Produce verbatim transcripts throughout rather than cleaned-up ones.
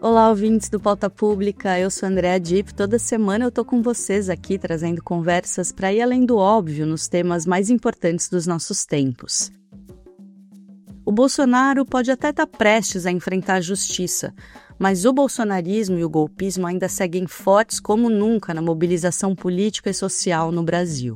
Olá, ouvintes do Pauta Pública, eu sou Andréa Dipp. Toda semana eu tô com vocês aqui trazendo conversas para ir além do óbvio nos temas mais importantes dos nossos tempos. O Bolsonaro pode até estar prestes a enfrentar a justiça, mas o bolsonarismo e o golpismo ainda seguem fortes como nunca na mobilização política e social no Brasil.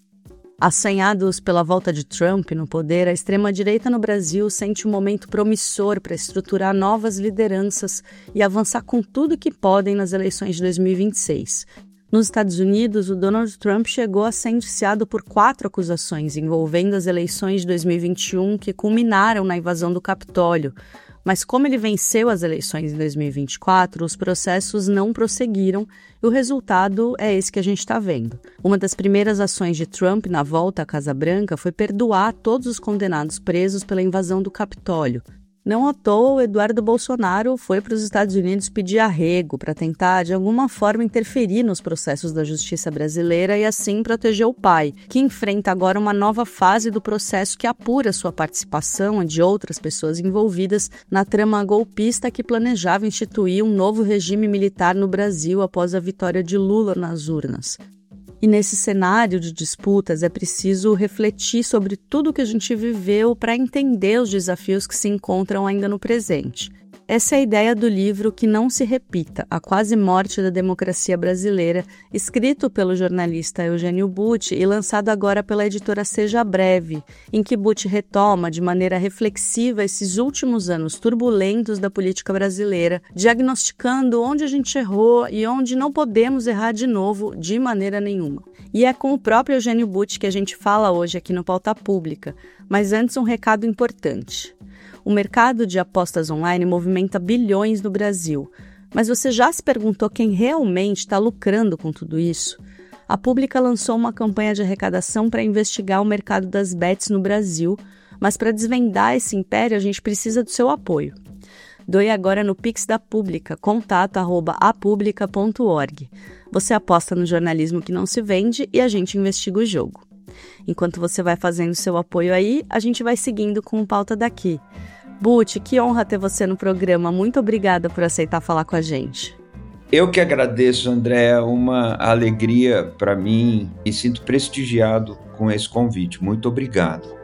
Assanhados pela volta de Trump no poder, a extrema-direita no Brasil sente um momento promissor para estruturar novas lideranças e avançar com tudo que podem nas eleições de dois mil e vinte e seis. Nos Estados Unidos, o Donald Trump chegou a ser indiciado por quatro acusações envolvendo as eleições de dois mil e vinte e um que culminaram na invasão do Capitólio. Mas como ele venceu as eleições em dois mil e vinte e quatro, os processos não prosseguiram e o resultado é esse que a gente está vendo. Uma das primeiras ações de Trump na volta à Casa Branca foi perdoar todos os condenados presos pela invasão do Capitólio. Não à toa, o Eduardo Bolsonaro foi para os Estados Unidos pedir arrego para tentar, de alguma forma, interferir nos processos da justiça brasileira e, assim, proteger o pai, que enfrenta agora uma nova fase do processo que apura sua participação e de outras pessoas envolvidas na trama golpista que planejava instituir um novo regime militar no Brasil após a vitória de Lula nas urnas. E nesse cenário de disputas é preciso refletir sobre tudo que a gente viveu para entender os desafios que se encontram ainda no presente. Essa é a ideia do livro Que Não Se Repita, a quase morte da democracia brasileira, escrito pelo jornalista Eugênio Butti e lançado agora pela editora Seja Breve, em que Butti retoma de maneira reflexiva esses últimos anos turbulentos da política brasileira, diagnosticando onde a gente errou e onde não podemos errar de novo de maneira nenhuma. E é com o próprio Eugênio Butti que a gente fala hoje aqui no Pauta Pública, mas antes um recado importante. O mercado de apostas online movimenta bilhões no Brasil, mas você já se perguntou quem realmente está lucrando com tudo isso? A Pública lançou uma campanha de arrecadação para investigar o mercado das bets no Brasil, mas para desvendar esse império a gente precisa do seu apoio. Doe agora no Pix da Pública, contato arroba apublica ponto org. Você aposta no jornalismo que não se vende e a gente investiga o jogo. Enquanto você vai fazendo seu apoio aí, a gente vai seguindo com o Pauta daqui. Butti, que honra ter você no programa. Muito obrigada por aceitar falar com a gente. Eu que agradeço, André. Uma alegria para mim e sinto prestigiado com esse convite. Muito obrigado.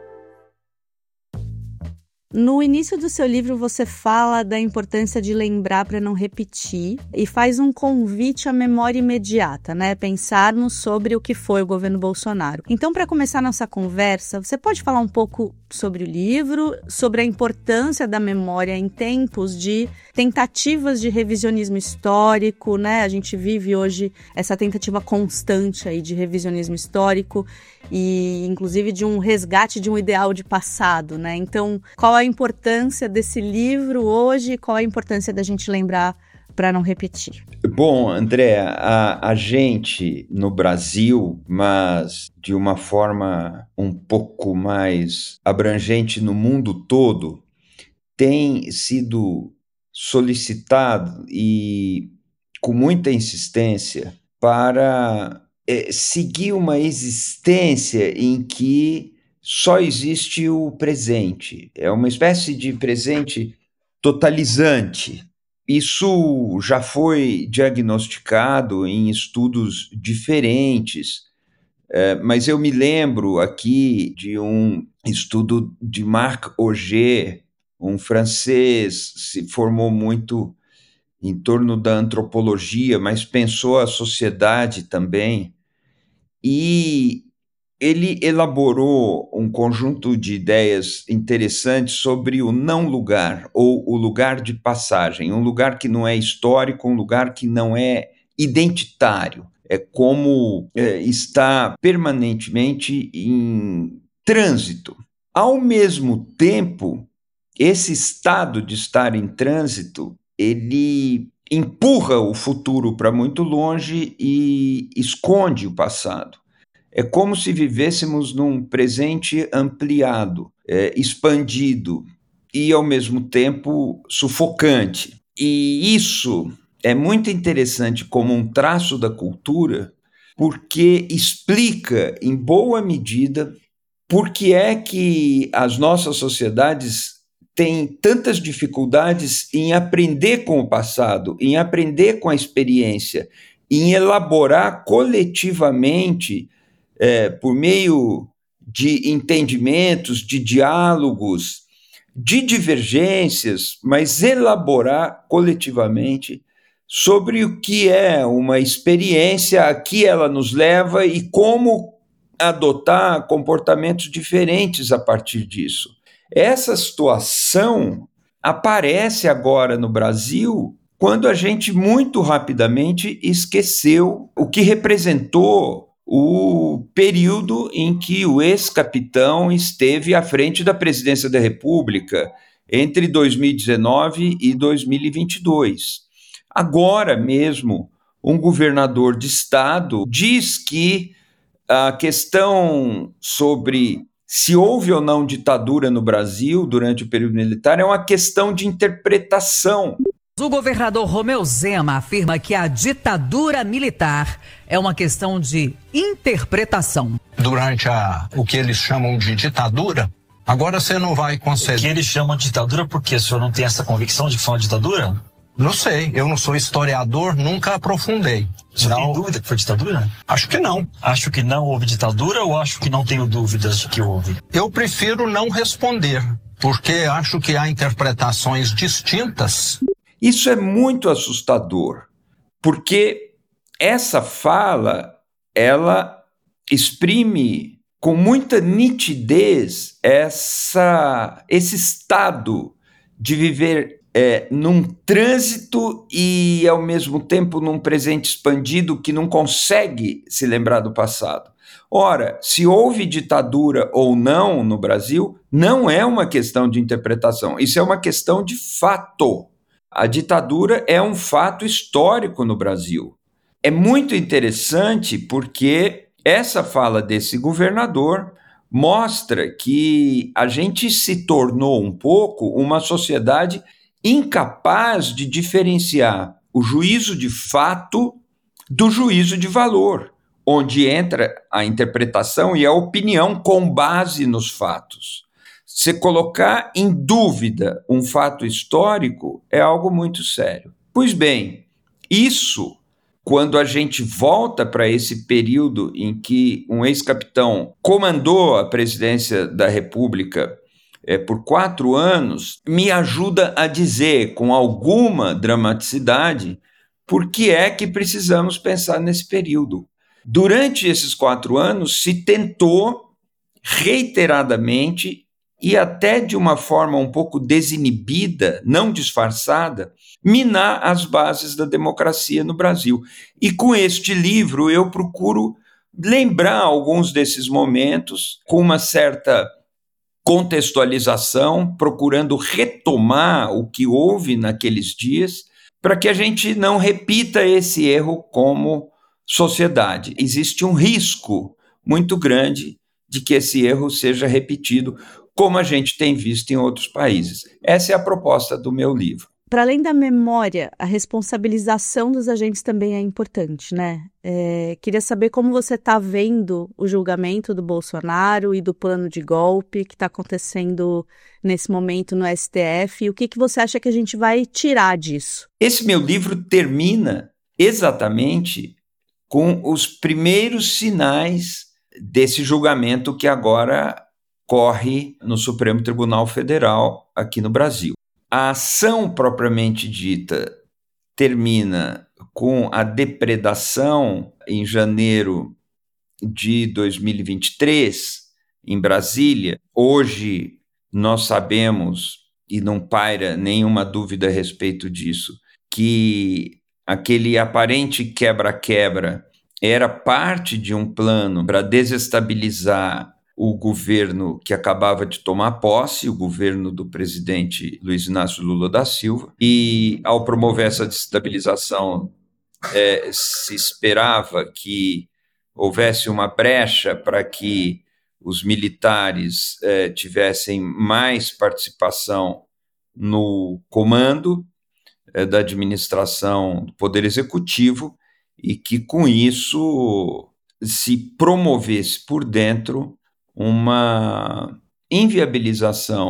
No início do seu livro, você fala da importância de lembrar para não repetir e faz um convite à memória imediata, né? Pensarmos sobre o que foi o governo Bolsonaro. Então, para começar nossa conversa, você pode falar um pouco sobre o livro, sobre a importância da memória em tempos de tentativas de revisionismo histórico, né? A gente vive hoje essa tentativa constante aí de revisionismo histórico e, inclusive, de um resgate de um ideal de passado, né? Então, qual a importância desse livro hoje e qual a importância da gente lembrar para não repetir? Bom, André, a, a gente no Brasil, mas de uma forma um pouco mais abrangente no mundo todo, tem sido solicitado e com muita insistência para é, seguir uma existência em que só existe o presente. É uma espécie de presente totalizante. Isso já foi diagnosticado em estudos diferentes, é, mas eu me lembro aqui de um estudo de Marc Augé, um francês, se formou muito em torno da antropologia, mas pensou a sociedade também, e ele elaborou um conjunto de ideias interessantes sobre o não lugar, ou o lugar de passagem, um lugar que não é histórico, um lugar que não é identitário. É como é, está permanentemente em trânsito. Ao mesmo tempo, esse estado de estar em trânsito, ele empurra o futuro para muito longe e esconde o passado. É como se vivêssemos num presente ampliado, é, expandido e, ao mesmo tempo, sufocante. E isso é muito interessante como um traço da cultura, porque explica, em boa medida, por que é que as nossas sociedades tem tantas dificuldades em aprender com o passado, em aprender com a experiência, em elaborar coletivamente, é, por meio de entendimentos, de diálogos, de divergências, mas elaborar coletivamente sobre o que é uma experiência, a que ela nos leva e como adotar comportamentos diferentes a partir disso. Essa situação aparece agora no Brasil quando a gente muito rapidamente esqueceu o que representou o período em que o ex-capitão esteve à frente da presidência da República entre dois mil e dezenove e dois mil e vinte e dois. Agora mesmo, um governador de estado diz que a questão sobre se houve ou não ditadura no Brasil durante o período militar é uma questão de interpretação. O governador Romeu Zema afirma que a ditadura militar é uma questão de interpretação. Durante a, o que eles chamam de ditadura, agora você não vai conceder. O que eles chamam de ditadura, por quê? O senhor não tem essa convicção de que foi uma ditadura? Não sei, eu não sou historiador, nunca aprofundei. Você não... tem dúvida que foi ditadura? Acho que não. Acho que não houve ditadura ou acho que não tenho dúvidas de que houve? Eu prefiro não responder, porque acho que há interpretações distintas. Isso é muito assustador, porque essa fala, ela exprime com muita nitidez essa, esse estado de viver É, num trânsito e, ao mesmo tempo, num presente expandido que não consegue se lembrar do passado. Ora, se houve ditadura ou não no Brasil, não é uma questão de interpretação, isso é uma questão de fato. A ditadura é um fato histórico no Brasil. É muito interessante porque essa fala desse governador mostra que a gente se tornou um pouco uma sociedade incapaz de diferenciar o juízo de fato do juízo de valor, onde entra a interpretação e a opinião com base nos fatos. Se colocar em dúvida um fato histórico é algo muito sério. Pois bem, isso, quando a gente volta para esse período em que um ex-capitão comandou a presidência da República É, por quatro anos, me ajuda a dizer com alguma dramaticidade por que é que precisamos pensar nesse período. Durante esses quatro anos, se tentou reiteradamente e até de uma forma um pouco desinibida, não disfarçada, minar as bases da democracia no Brasil. E com este livro eu procuro lembrar alguns desses momentos com uma certa contextualização, procurando retomar o que houve naqueles dias, para que a gente não repita esse erro como sociedade. Existe um risco muito grande de que esse erro seja repetido, como a gente tem visto em outros países. Essa é a proposta do meu livro. Para além da memória, a responsabilização dos agentes também é importante, né? É, queria saber como você está vendo o julgamento do Bolsonaro e do plano de golpe que está acontecendo nesse momento no S T F e o que, que você acha que a gente vai tirar disso? Esse meu livro termina exatamente com os primeiros sinais desse julgamento que agora corre no Supremo Tribunal Federal aqui no Brasil. A ação propriamente dita termina com a depredação em janeiro de dois mil e vinte e três, em Brasília. Hoje nós sabemos, e não paira nenhuma dúvida a respeito disso, que aquele aparente quebra-quebra era parte de um plano para desestabilizar o governo que acabava de tomar posse, o governo do presidente Luiz Inácio Lula da Silva, e ao promover essa desestabilização, é, se esperava que houvesse uma brecha para que os militares é, tivessem mais participação no comando é, da administração do Poder Executivo e que, com isso, se promovesse por dentro uma inviabilização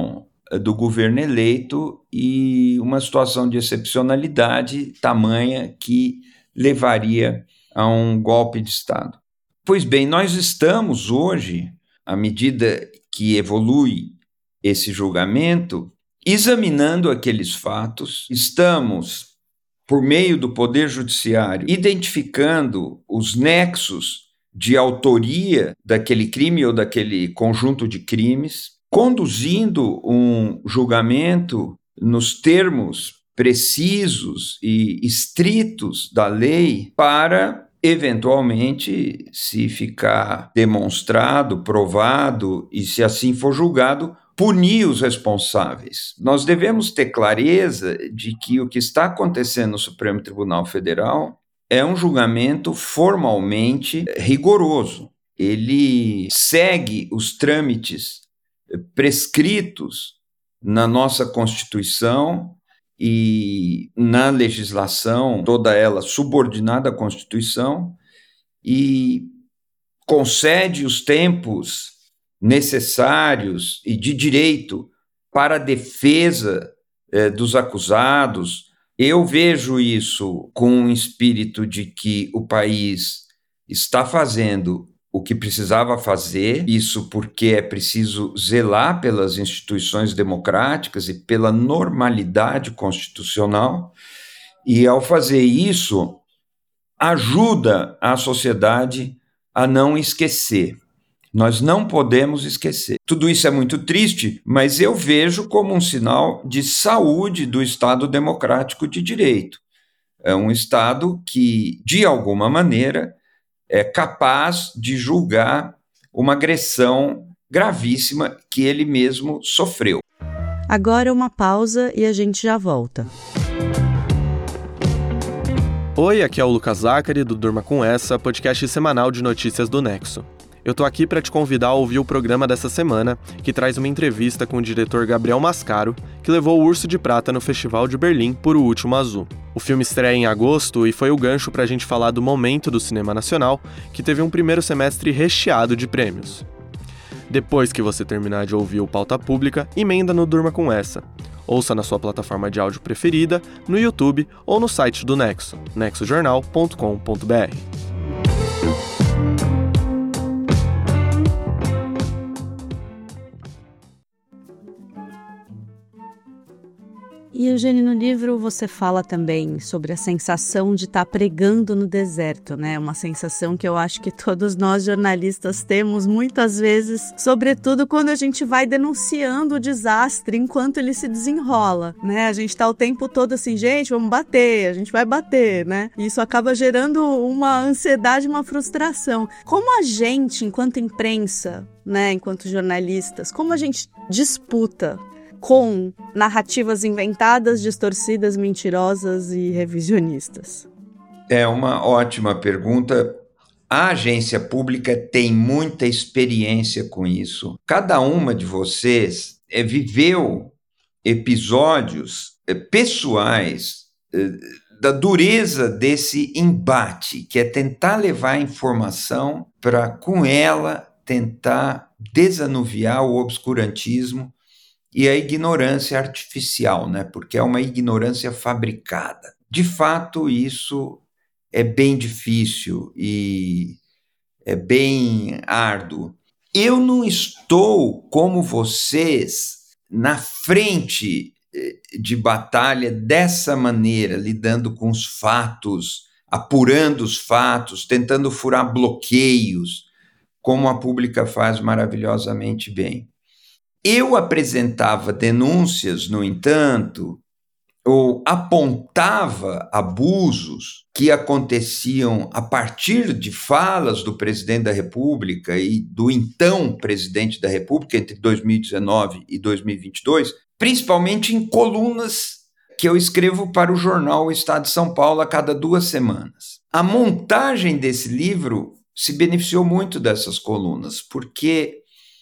do governo eleito e uma situação de excepcionalidade tamanha que levaria a um golpe de Estado. Pois bem, nós estamos hoje, à medida que evolui esse julgamento, examinando aqueles fatos, estamos, por meio do Poder Judiciário, identificando os nexos de autoria daquele crime ou daquele conjunto de crimes, conduzindo um julgamento nos termos precisos e estritos da lei para, eventualmente, se ficar demonstrado, provado e, se assim for julgado, punir os responsáveis. Nós devemos ter clareza de que o que está acontecendo no Supremo Tribunal Federal é um julgamento formalmente rigoroso. Ele segue os trâmites prescritos na nossa Constituição e na legislação, toda ela subordinada à Constituição, e concede os tempos necessários e de direito para a defesa eh, dos acusados. Eu vejo isso com um espírito de que o país está fazendo o que precisava fazer, isso porque é preciso zelar pelas instituições democráticas e pela normalidade constitucional, e ao fazer isso, ajuda a sociedade a não esquecer. Nós não podemos esquecer. Tudo isso é muito triste, mas eu vejo como um sinal de saúde do Estado democrático de direito. É um Estado que, de alguma maneira, é capaz de julgar uma agressão gravíssima que ele mesmo sofreu. Agora uma pausa e a gente já volta. Oi, aqui é o Lucas Zacari, do Durma Com Essa, podcast semanal de notícias do Nexo. Eu tô aqui para te convidar a ouvir o programa dessa semana, que traz uma entrevista com o diretor Gabriel Mascaro, que levou o Urso de Prata no Festival de Berlim por O Último Azul. O filme estreia em agosto e foi o gancho pra gente falar do momento do cinema nacional, que teve um primeiro semestre recheado de prêmios. Depois que você terminar de ouvir o Pauta Pública, emenda no Durma Com Essa. Ouça na sua plataforma de áudio preferida, no YouTube ou no site do Nexo, nexo jornal ponto com ponto b r. E, Eugênio, no livro você fala também sobre a sensação de estar pregando no deserto, né? Uma sensação que eu acho que todos nós jornalistas temos muitas vezes, sobretudo quando a gente vai denunciando o desastre enquanto ele se desenrola, né? A gente está o tempo todo assim, gente, vamos bater, a gente vai bater, né? E isso acaba gerando uma ansiedade, uma frustração. Como a gente, enquanto imprensa, né, enquanto jornalistas, como a gente disputa com narrativas inventadas, distorcidas, mentirosas e revisionistas? É uma ótima pergunta. A agência pública tem muita experiência com isso. Cada uma de vocês é, viveu episódios é, pessoais é, da dureza desse embate, que é tentar levar a informação para, com ela, tentar desanuviar o obscurantismo e a ignorância artificial, né? Porque é uma ignorância fabricada. De fato, isso é bem difícil e é bem árduo. Eu não estou, como vocês, na frente de batalha dessa maneira, lidando com os fatos, apurando os fatos, tentando furar bloqueios, como a Pública faz maravilhosamente bem. Eu apresentava denúncias, no entanto, ou apontava abusos que aconteciam a partir de falas do presidente da República e do então presidente da República entre dois mil e dezenove e dois mil e vinte e dois, principalmente em colunas que eu escrevo para o jornal O Estado de São Paulo a cada duas semanas. A montagem desse livro se beneficiou muito dessas colunas, porque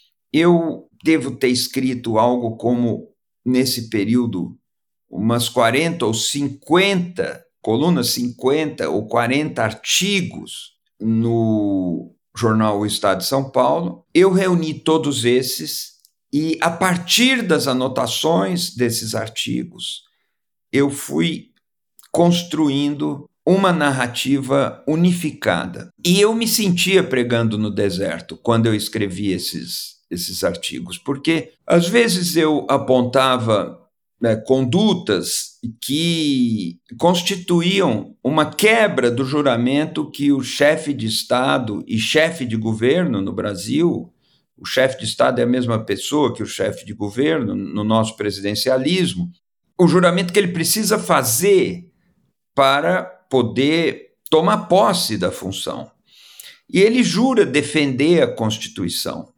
eu devo ter escrito algo como, nesse período, umas quarenta ou cinquenta colunas, cinquenta ou quarenta artigos no jornal O Estado de São Paulo. Eu reuni todos esses E a partir das anotações desses artigos, eu fui construindo uma narrativa unificada. E eu me sentia pregando no deserto quando eu escrevi esses, esses artigos, porque às vezes eu apontava né, condutas que constituíam uma quebra do juramento que o chefe de Estado e chefe de governo no Brasil, o chefe de Estado é a mesma pessoa que o chefe de governo no nosso presidencialismo, o juramento que ele precisa fazer para poder tomar posse da função. E ele jura defender a Constituição.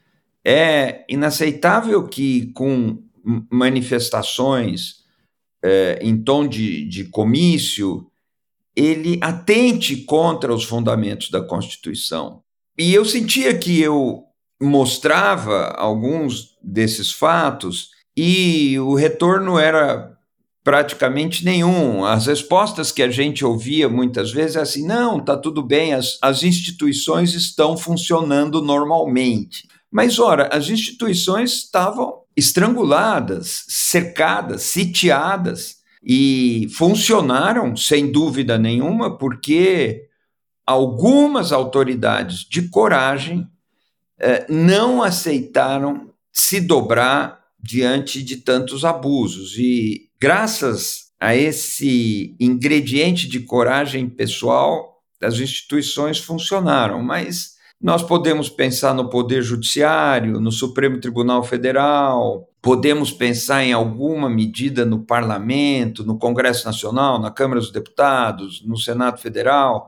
É inaceitável que, com manifestações é, em tom de, de comício, ele atente contra os fundamentos da Constituição. E eu sentia que eu mostrava alguns desses fatos e o retorno era praticamente nenhum. As respostas que a gente ouvia muitas vezes é assim, não, está tudo bem, as, as instituições estão funcionando normalmente. Mas, ora, as instituições estavam estranguladas, cercadas, sitiadas e funcionaram, sem dúvida nenhuma, porque algumas autoridades de coragem eh, não aceitaram se dobrar diante de tantos abusos. E, graças a esse ingrediente de coragem pessoal, as instituições funcionaram, mas nós podemos pensar no Poder Judiciário, no Supremo Tribunal Federal, podemos pensar em alguma medida no Parlamento, no Congresso Nacional, na Câmara dos Deputados, no Senado Federal.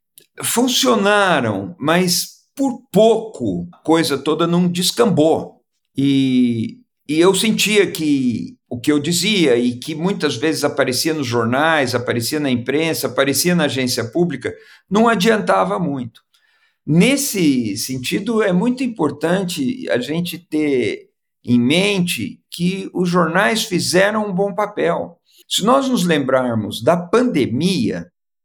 Funcionaram, mas por pouco a coisa toda não descambou. E, e eu sentia que o que eu dizia e que muitas vezes aparecia nos jornais, aparecia na imprensa, aparecia na agência pública, não adiantava muito. Nesse sentido, é muito importante a gente ter em mente que os jornais fizeram um bom papel. Se nós nos lembrarmos da pandemia,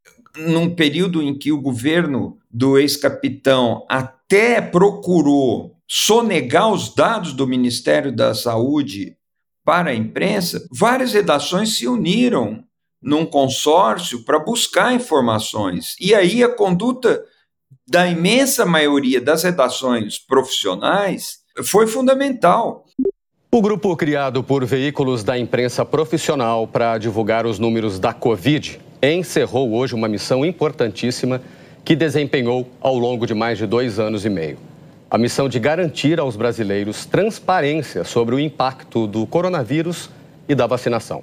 num período em que o governo do ex-capitão até procurou sonegar os dados do Ministério da Saúde para a imprensa, várias redações se uniram num consórcio para buscar informações. E aí a conduta da imensa maioria das redações profissionais foi fundamental. O grupo criado por veículos da imprensa profissional para divulgar os números da Covid encerrou hoje uma missão importantíssima que desempenhou ao longo de mais de dois anos e meio. A missão de garantir aos brasileiros transparência sobre o impacto do coronavírus e da vacinação.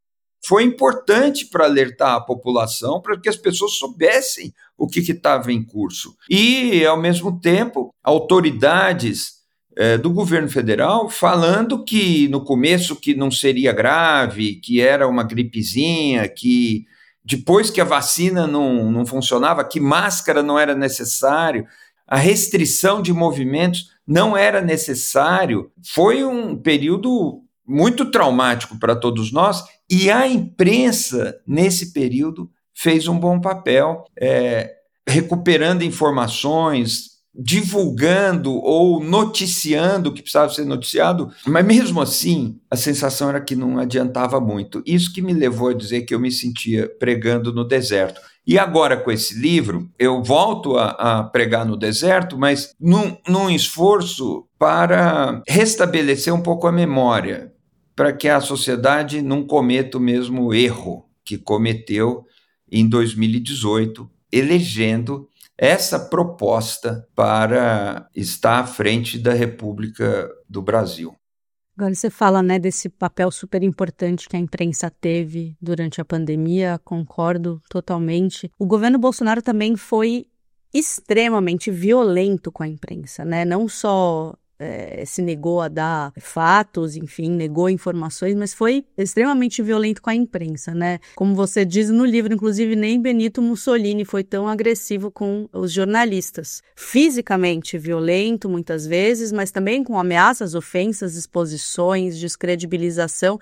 Foi importante para alertar a população, para que as pessoas soubessem o que estava em curso. E, ao mesmo tempo, autoridades eh, do governo federal falando que, no começo, que não seria grave, que era uma gripezinha, que depois que a vacina não, não funcionava, que máscara não era necessário, a restrição de movimentos não era necessário. Foi um período muito traumático para todos nós, e a imprensa, nesse período, fez um bom papel, é, recuperando informações, divulgando ou noticiando o que precisava ser noticiado, mas mesmo assim, a sensação era que não adiantava muito. Isso que me levou a dizer que eu me sentia pregando no deserto. E agora, com esse livro, eu volto a, a pregar no deserto, mas num, num esforço para restabelecer um pouco a memória, para que a sociedade não cometa o mesmo erro que cometeu em dois mil e dezoito, elegendo essa proposta para estar à frente da República do Brasil. Agora você fala, né, desse papel super importante que a imprensa teve durante a pandemia, concordo totalmente. O governo Bolsonaro também foi extremamente violento com a imprensa, né? Não só é, se negou a dar fatos, enfim, negou informações, mas foi extremamente violento com a imprensa, né? Como você diz no livro, inclusive, nem Benito Mussolini foi tão agressivo com os jornalistas. Fisicamente violento, muitas vezes, mas também com ameaças, ofensas, exposições, descredibilização.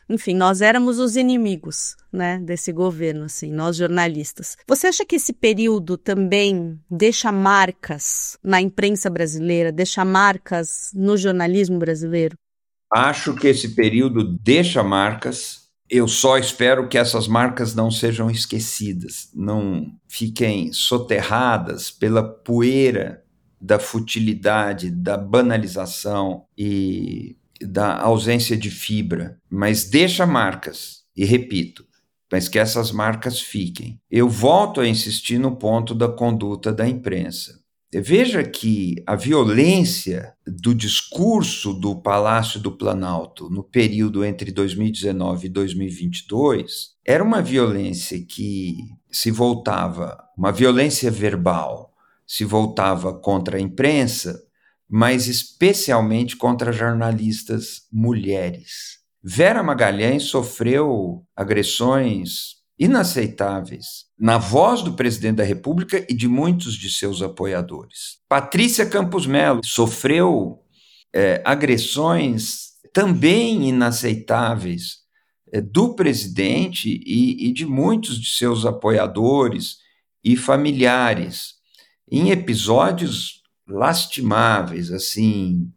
enfim, nós éramos os inimigos, né, desse governo, assim, nós jornalistas. Você acha que esse período também deixa marcas na imprensa brasileira, deixa marcas no jornalismo brasileiro? Acho que esse período deixa marcas. Eu só espero que essas marcas não sejam esquecidas, não fiquem soterradas pela poeira da futilidade, da banalização e da ausência de fibra, mas deixa marcas, e repito, mas que essas marcas fiquem. Eu volto a insistir no ponto da conduta da imprensa. Veja que a violência do discurso do Palácio do Planalto no período entre dois mil e dezenove e dois mil e vinte e dois era uma violência que se voltava, uma violência verbal, se voltava contra a imprensa, mas especialmente contra jornalistas mulheres. Vera Magalhães sofreu agressões inaceitáveis na voz do presidente da República e de muitos de seus apoiadores. Patrícia Campos Melo sofreu é, agressões também inaceitáveis é, do presidente e, e de muitos de seus apoiadores e familiares, em episódios lastimáveis, assim,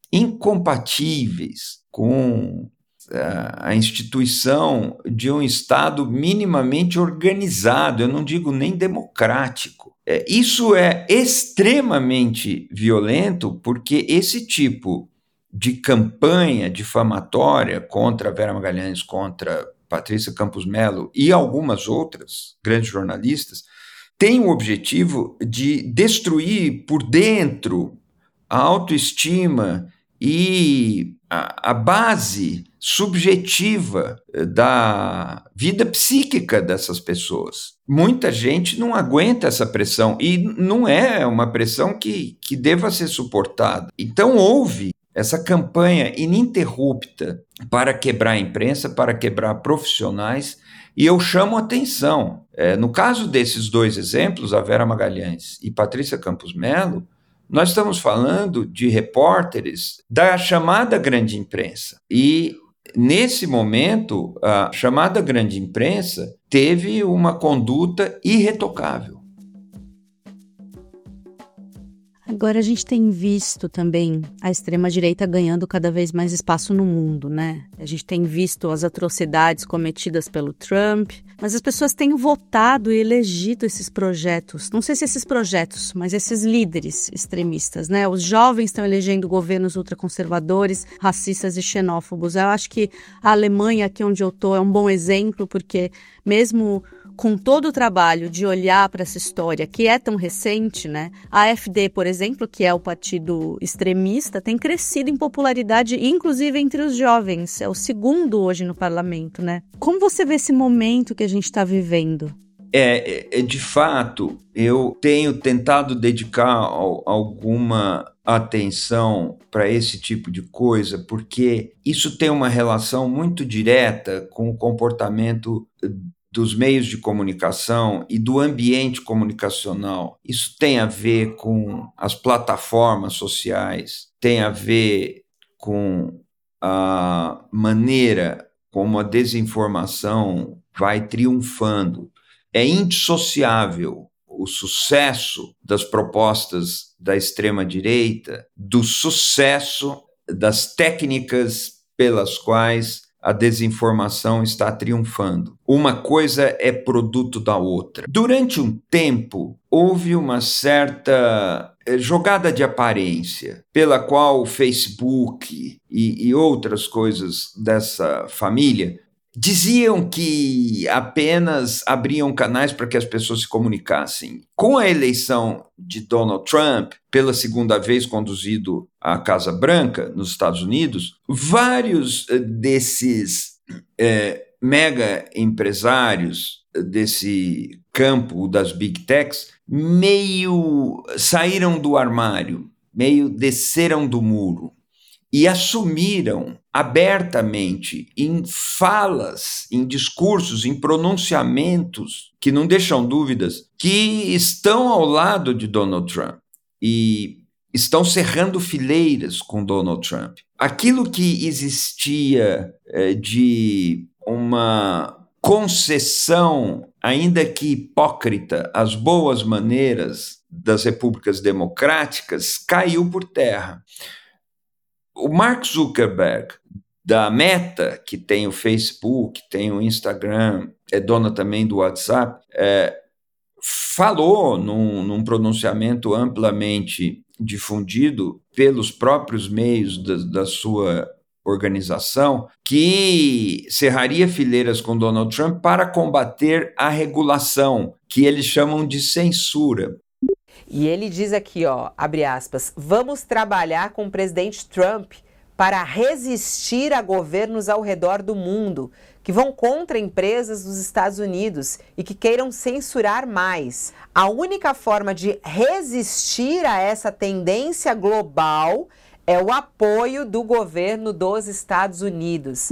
incompatíveis com a instituição de um Estado minimamente organizado, eu não digo nem democrático. É, isso é extremamente violento, porque esse tipo de campanha difamatória contra Vera Magalhães, contra Patrícia Campos Melo e algumas outras grandes jornalistas, tem o objetivo de destruir por dentro a autoestima e a, a base subjetiva da vida psíquica dessas pessoas. Muita gente não aguenta essa pressão e não é uma pressão que, que deva ser suportada. Então houve essa campanha ininterrupta para quebrar a imprensa, para quebrar profissionais, e eu chamo atenção. É, no caso desses dois exemplos, a Vera Magalhães e Patrícia Campos Melo, nós estamos falando de repórteres da chamada grande imprensa. E, nesse momento, a chamada grande imprensa teve uma conduta irretocável. Agora a gente tem visto também a extrema-direita ganhando cada vez mais espaço no mundo, né? A gente tem visto as atrocidades cometidas pelo Trump, mas as pessoas têm votado e elegido esses projetos. Não sei se esses projetos, mas esses líderes extremistas, né? Os jovens estão elegendo governos ultraconservadores, racistas e xenófobos. Eu acho que a Alemanha, aqui onde eu tô, é um bom exemplo, porque mesmo com todo o trabalho de olhar para essa história que é tão recente, né? A AfD, por exemplo, que é o partido extremista, tem crescido em popularidade, inclusive entre os jovens. É o segundo hoje no parlamento, né? Como você vê esse momento que a gente está vivendo? É, é, de fato, eu tenho tentado dedicar ao, alguma atenção para esse tipo de coisa, porque isso tem uma relação muito direta com o comportamento dos meios de comunicação e do ambiente comunicacional. Isso tem a ver com as plataformas sociais, tem a ver com a maneira como a desinformação vai triunfando. É indissociável o sucesso das propostas da extrema-direita do sucesso das técnicas pelas quais a desinformação está triunfando. Uma coisa é produto da outra. Durante um tempo, houve uma certa jogada de aparência, pela qual o Facebook e, e outras coisas dessa família diziam que apenas abriam canais para que as pessoas se comunicassem. Com a eleição de Donald Trump, pela segunda vez conduzido à Casa Branca, nos Estados Unidos, vários desses é, mega empresários desse campo das Big Techs meio saíram do armário, meio desceram do muro e assumiram abertamente em falas, em discursos, em pronunciamentos que não deixam dúvidas, que estão ao lado de Donald Trump e estão cerrando fileiras com Donald Trump. aquilo que existia é, de uma concessão, ainda que hipócrita, às boas maneiras das repúblicas democráticas, caiu por terra. O Mark Zuckerberg, da Meta, que tem o Facebook, tem o Instagram, é dona também do WhatsApp, é, falou num, num pronunciamento amplamente difundido pelos próprios meios da, da sua organização, que cerraria fileiras com Donald Trump para combater a regulação, que eles chamam de censura. E ele diz aqui, ó, abre aspas, vamos trabalhar com o presidente Trump para resistir a governos ao redor do mundo que vão contra empresas dos Estados Unidos e que queiram censurar mais. A única forma de resistir a essa tendência global é o apoio do governo dos Estados Unidos.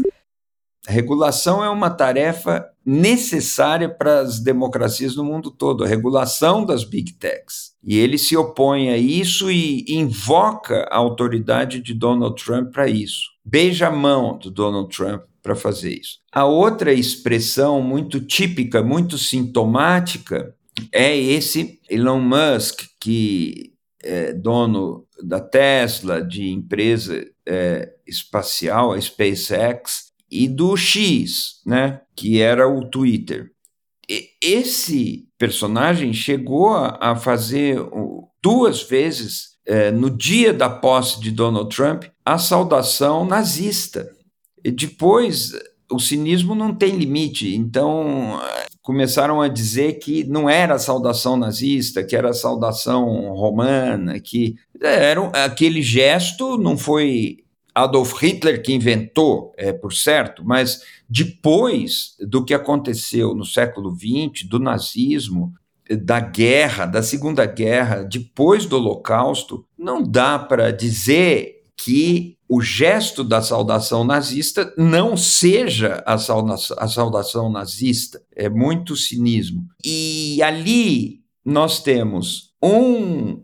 A regulação é uma tarefa necessária para as democracias no mundo todo, a regulação das big techs. E ele se opõe a isso e invoca a autoridade de Donald Trump para isso. Beija a mão do Donald Trump para fazer isso. A outra expressão muito típica, muito sintomática, é esse Elon Musk, que é dono da Tesla, de empresa é, espacial, a SpaceX, e do X, né, que era o Twitter. E esse personagem chegou a, a fazer uh, duas vezes, uh, no dia da posse de Donald Trump, a saudação nazista. E depois, o cinismo não tem limite, então uh, começaram a dizer que não era a saudação nazista, que era a saudação romana, que era, aquele gesto não foi Adolf Hitler que inventou, é, por certo, mas depois do que aconteceu no século vinte, do nazismo, da guerra, da Segunda Guerra, depois do Holocausto, não dá para dizer que o gesto da saudação nazista não seja a saudação, a saudação nazista. É muito cinismo. E ali nós temos um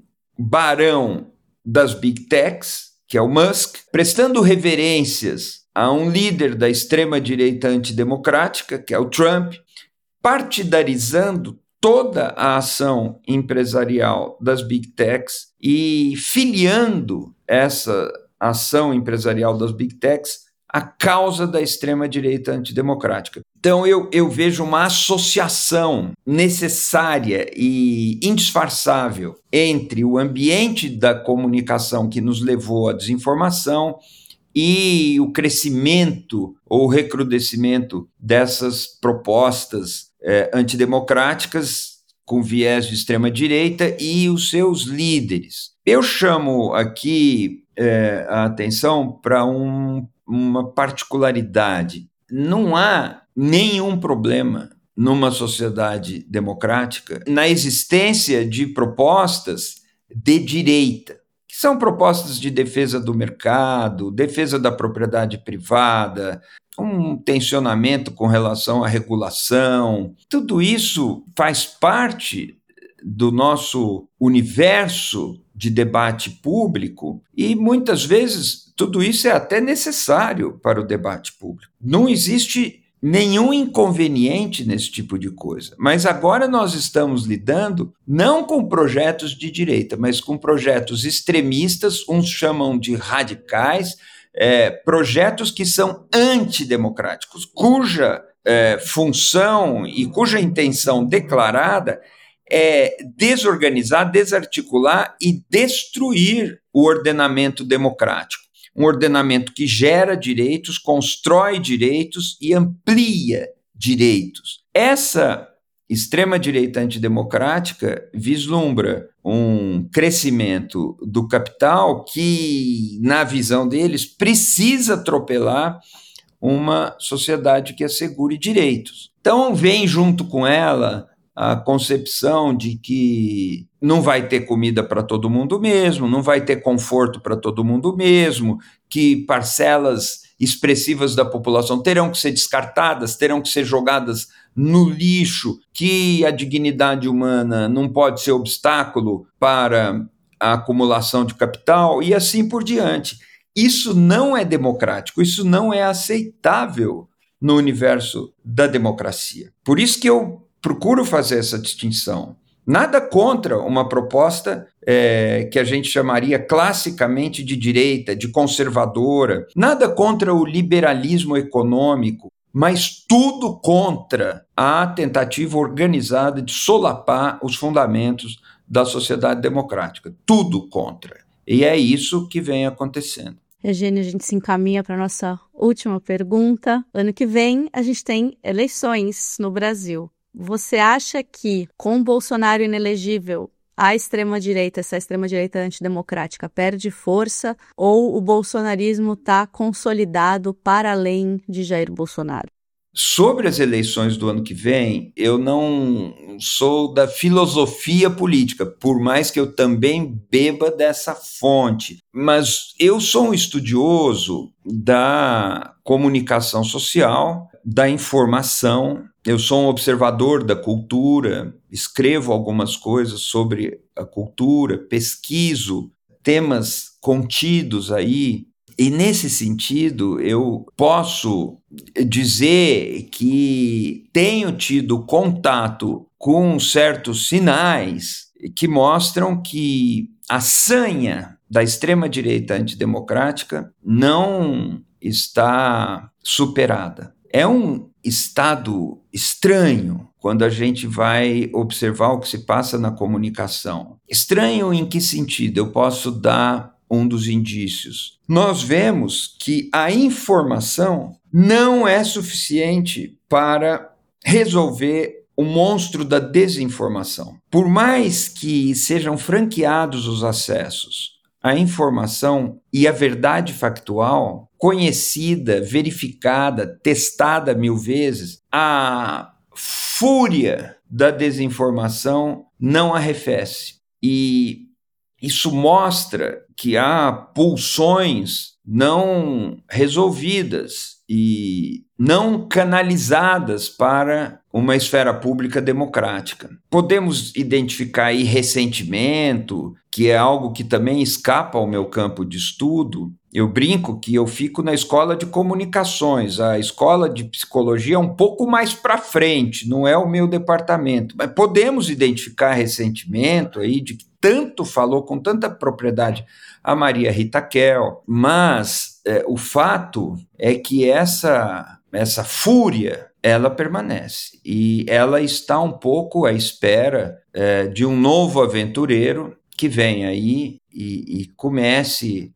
barão das big techs, que é o Musk, prestando reverências a um líder da extrema-direita antidemocrática, que é o Trump, partidarizando toda a ação empresarial das big techs e filiando essa ação empresarial das big techs à causa da extrema-direita antidemocrática. Então eu, eu vejo uma associação necessária e indisfarçável entre o ambiente da comunicação que nos levou à desinformação e o crescimento ou recrudescimento dessas propostas eh, antidemocráticas com viés de extrema-direita e os seus líderes. Eu chamo aqui eh, a atenção para um, uma particularidade. Não há nenhum problema numa sociedade democrática na existência de propostas de direita, que são propostas de defesa do mercado, defesa da propriedade privada, um tensionamento com relação à regulação. Tudo isso faz parte do nosso universo de debate público e, muitas vezes, tudo isso é até necessário para o debate público. Não existe nenhum inconveniente nesse tipo de coisa. Mas agora nós estamos lidando não com projetos de direita, mas com projetos extremistas, uns chamam de radicais, é, projetos que são antidemocráticos, cuja é, função e cuja intenção declarada é desorganizar, desarticular e destruir o ordenamento democrático. Um ordenamento que gera direitos, constrói direitos e amplia direitos. Essa extrema-direita antidemocrática vislumbra um crescimento do capital que, na visão deles, precisa atropelar uma sociedade que assegure direitos. Então, vem junto com ela a concepção de que não vai ter comida para todo mundo mesmo, não vai ter conforto para todo mundo mesmo, que parcelas expressivas da população terão que ser descartadas, terão que ser jogadas no lixo, que a dignidade humana não pode ser obstáculo para a acumulação de capital e assim por diante. Isso não é democrático, isso não é aceitável no universo da democracia. Por isso que eu procuro fazer essa distinção. Nada contra uma proposta é, que a gente chamaria classicamente de direita, de conservadora, nada contra o liberalismo econômico, mas tudo contra a tentativa organizada de solapar os fundamentos da sociedade democrática. Tudo contra. E é isso que vem acontecendo. Eugênio, a gente se encaminha para a nossa última pergunta. Ano que vem, a gente tem eleições no Brasil. Você acha que, com Bolsonaro inelegível, a extrema-direita, essa extrema-direita antidemocrática, perde força ou o bolsonarismo está consolidado para além de Jair Bolsonaro? Sobre as eleições do ano que vem, eu não sou da filosofia política, por mais que eu também beba dessa fonte. Mas eu sou um estudioso da comunicação social, da informação. Eu sou um observador da cultura, escrevo algumas coisas sobre a cultura, pesquiso temas contidos aí. E nesse sentido, eu posso dizer que tenho tido contato com certos sinais que mostram que a sanha da extrema-direita antidemocrática não está superada. É um estado estranho quando a gente vai observar o que se passa na comunicação. Estranho em que sentido? Eu posso dar um dos indícios. Nós vemos que a informação não é suficiente para resolver o monstro da desinformação. Por mais que sejam franqueados os acessos à informação e à verdade factual, conhecida, verificada, testada mil vezes, a fúria da desinformação não arrefece. E isso mostra que há pulsões não resolvidas e não canalizadas para uma esfera pública democrática. Podemos identificar aí ressentimento, que é algo que também escapa ao meu campo de estudo. Eu brinco que eu fico na escola de comunicações, a escola de psicologia é um pouco mais para frente, não é o meu departamento, mas podemos identificar ressentimento aí de que tanto falou com tanta propriedade a Maria Rita Kell, mas é, o fato é que essa, essa fúria, ela permanece e ela está um pouco à espera é, de um novo aventureiro que venha aí e, e comece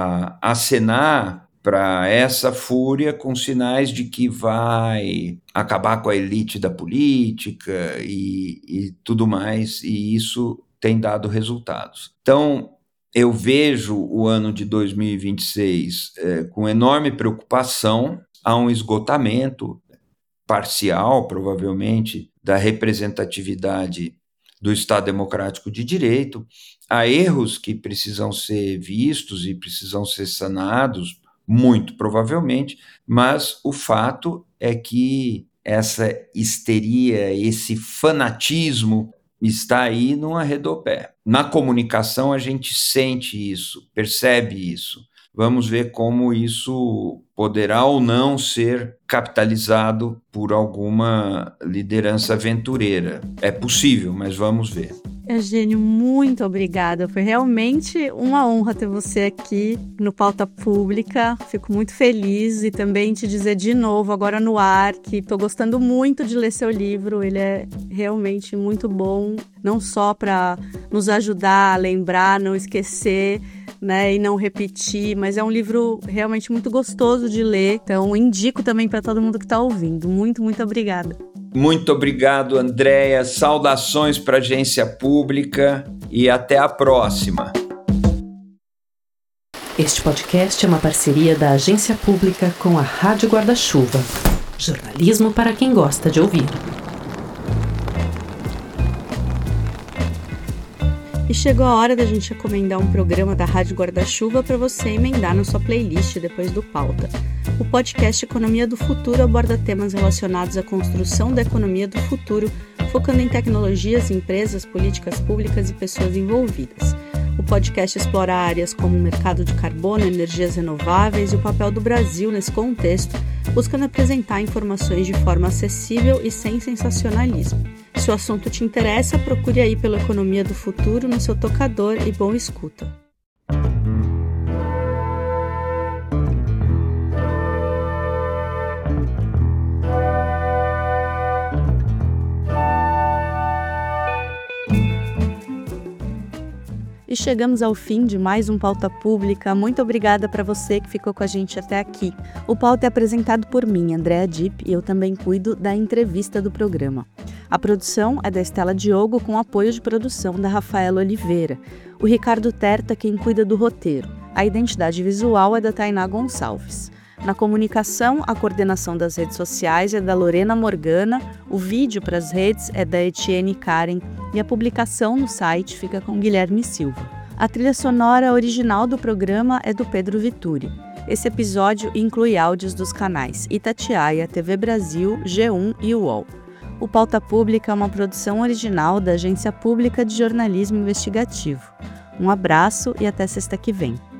a acenar para essa fúria com sinais de que vai acabar com a elite da política e, e tudo mais, e isso tem dado resultados. Então, eu vejo o ano de dois mil e vinte e seis é, com enorme preocupação. Há um esgotamento parcial, provavelmente, da representatividade do Estado Democrático de Direito. Há erros que precisam ser vistos e precisam ser sanados, muito provavelmente, mas o fato é que essa histeria, esse fanatismo está aí num arredopé. Na comunicação a gente sente isso, percebe isso. Vamos ver como isso poderá ou não ser capitalizado por alguma liderança aventureira. É possível, mas vamos ver. Eugênio, muito obrigada. Foi realmente uma honra ter você aqui no Pauta Pública. Fico muito feliz e também te dizer de novo, agora no ar, que estou gostando muito de ler seu livro. Ele é realmente muito bom, não só para nos ajudar a lembrar, não esquecer, né, e não repetir, mas é um livro realmente muito gostoso de ler. Então, indico também para todo mundo que está ouvindo. Muito, muito obrigada. Muito obrigado, Andréia. Saudações para a Agência Pública e até a próxima. Este podcast é uma parceria da Agência Pública com a Rádio Guarda-Chuva. Jornalismo para quem gosta de ouvir. E chegou a hora da gente recomendar um programa da Rádio Guarda-Chuva para você emendar na sua playlist depois do Pauta. O podcast Economia do Futuro aborda temas relacionados à construção da economia do futuro, focando em tecnologias, empresas, políticas públicas e pessoas envolvidas. O podcast explora áreas como o mercado de carbono, energias renováveis e o papel do Brasil nesse contexto, buscando apresentar informações de forma acessível e sem sensacionalismo. Se o assunto te interessa, procure aí pela Economia do Futuro no seu tocador e bom escuta. E chegamos ao fim de mais um Pauta Pública. Muito obrigada para você que ficou com a gente até aqui. O Pauta é apresentado por mim, Andréa Dipp, e eu também cuido da entrevista do programa. A produção é da Estela Diogo, com apoio de produção da Rafaela Oliveira. O Ricardo Terta quem cuida do roteiro. A identidade visual é da Tainá Gonçalves. Na comunicação, a coordenação das redes sociais é da Lorena Morgana, o vídeo para as redes é da Etienne Karen e a publicação no site fica com Guilherme Silva. A trilha sonora original do programa é do Pedro Vituri. Esse episódio inclui áudios dos canais Itatiaia, T V Brasil, G um e U O L. O Pauta Pública é uma produção original da Agência Pública de Jornalismo Investigativo. Um abraço e até sexta que vem.